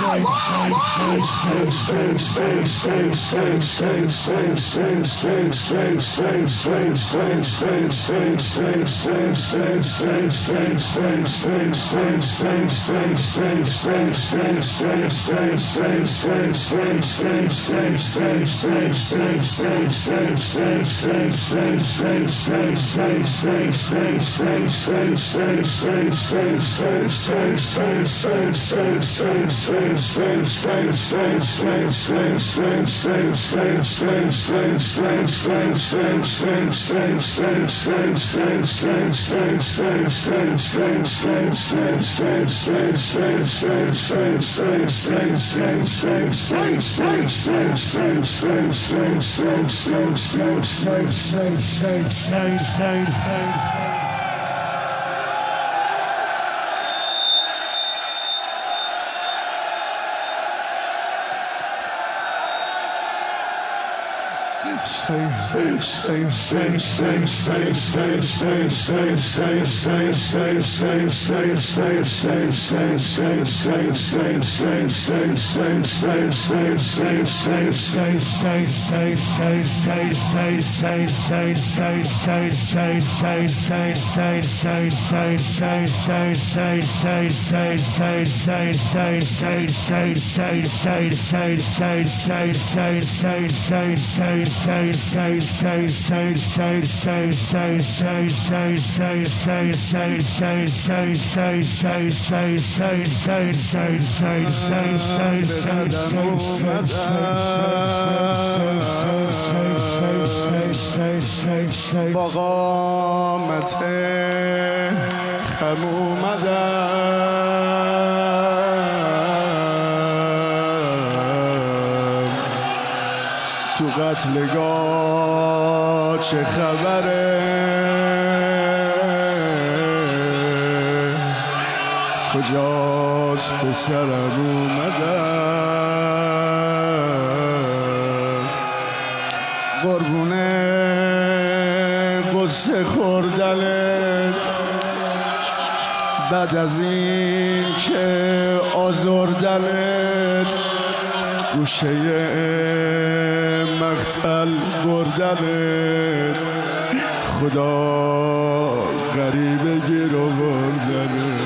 با قامت خم اومدم تو قتلگاه چه خبره کجاست پسرم اومدم قربونه قصه خوردنت بعد از این که آزردنت گوشه مقتل بردنت خدا غریبه گیر آوردنت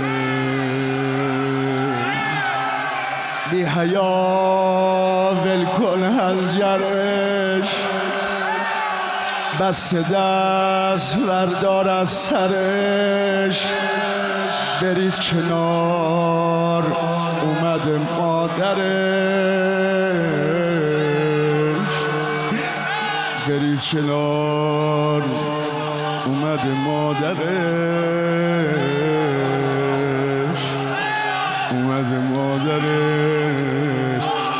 بی حیا ول کن هنجرش بس دست وردار از سرش برید کنار اومده مادرش برید کنار اومده مادرش اومده مادرش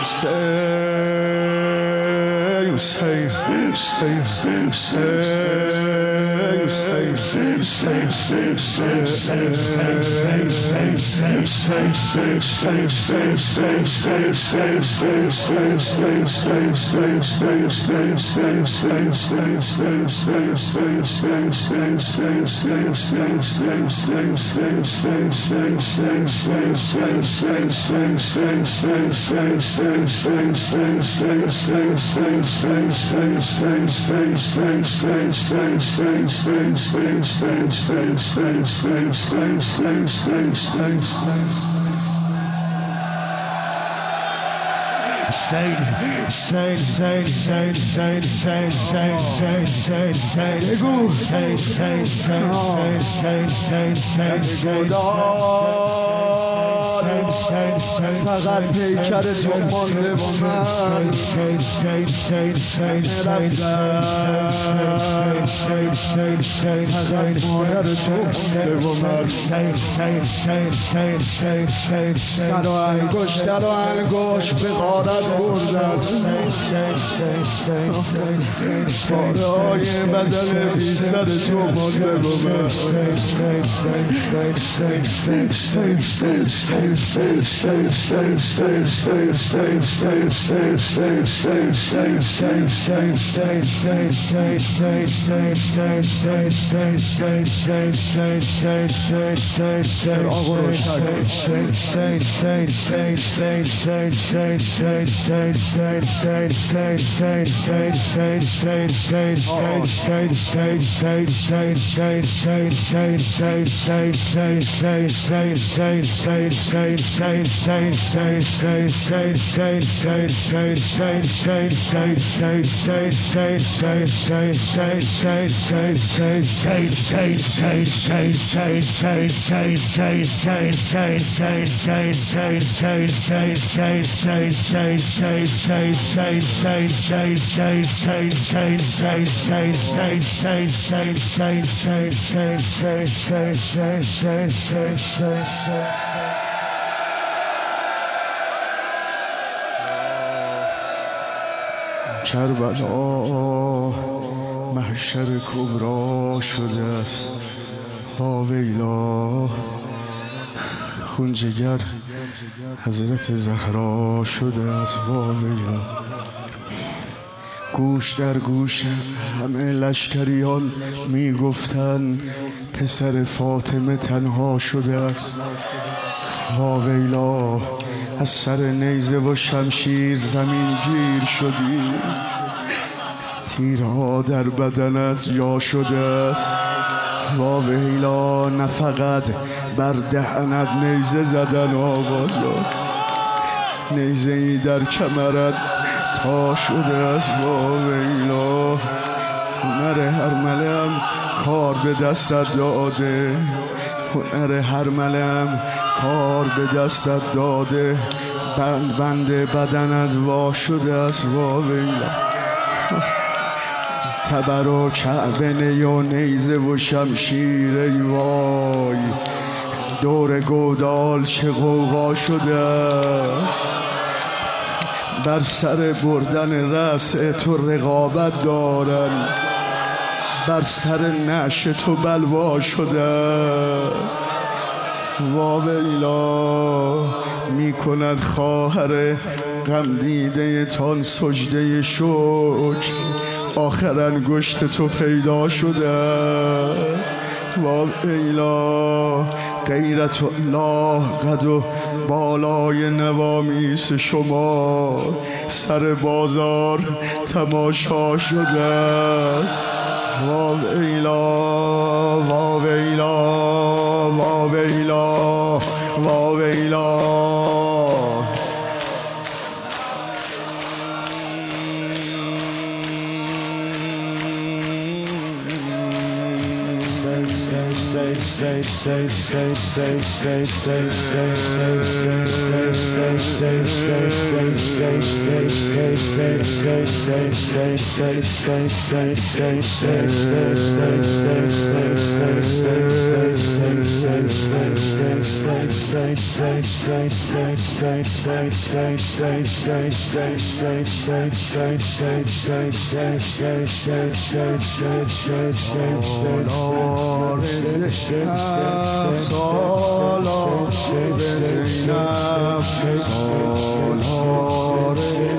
فقط پیکر تو مانده با من فقط مادر تو مانده با من سر و انگشت به غارت بردن پاره های بدن بی سر تو مانده با من کربلا محشر کبرا شده است، واویلا خون جگر حضرت زهرا شده است، واویلا. گوش در گوش همه لشکریان می گفتن پسر فاطمه تنها شده است، واویلا. از سر نیزه و شمشیر زمین گیر شدی، تیرها در بدنت جا شده است، واویلا. نه فقط بر دهنت نیزه زدن آقا، نیزه ای در کمرت تا شده است، واویلا. هنر هرملم کار به دستت داده، هنر هرملم کار به دستت داده، بند بدنت وا شده است، واویلا. تبر و کعبه و نیزه و شمشیر، ای وای، دور گودال چه غوغا شده است. بر سر بردن رأس تو رقابت دارن، بر سر نعش تو بلوا شده است، واویلا. می کند خواهر غم دیده تان سجده شکر، آخر انگشت تو پیدا شده است، واویلا. غیرت الله قد و بالای نوامیس شما سر بازار تماشا شده است، واویلا، واویلا، واویلا، واویلا. سالار زینب، سالار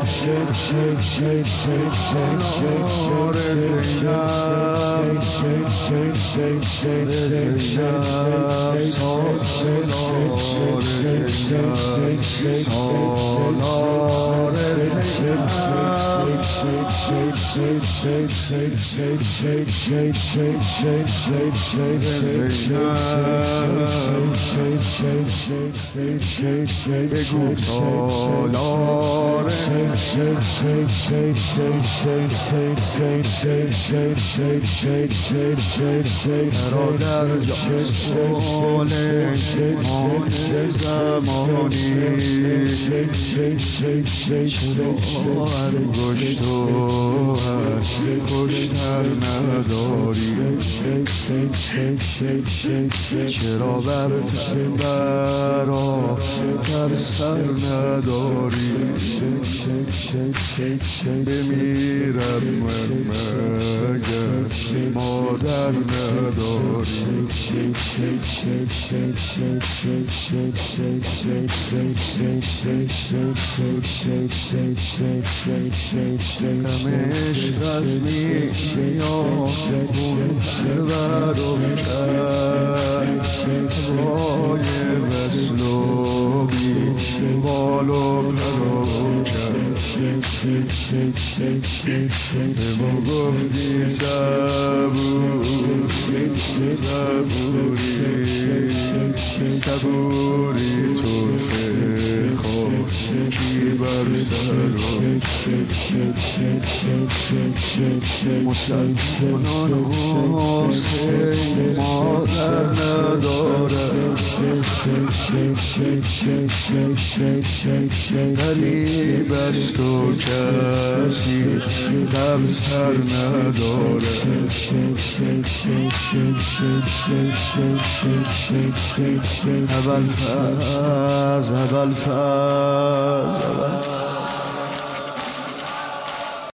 بگو سالار برادر جان آن زمانی چرا انگشت و کشتر نداری، چرا بر تن برا در سر نداری، بمیرم من مگر مادر نداری غم عشقت میامون پرورم کرد وای وصل و بی بال و پرم کرد به ما گفتی صبوری طرفه خاکی بر سرم مسلمانان حسین مادر ندارد غریب است و کسی غم سر ندارد ابوالفضل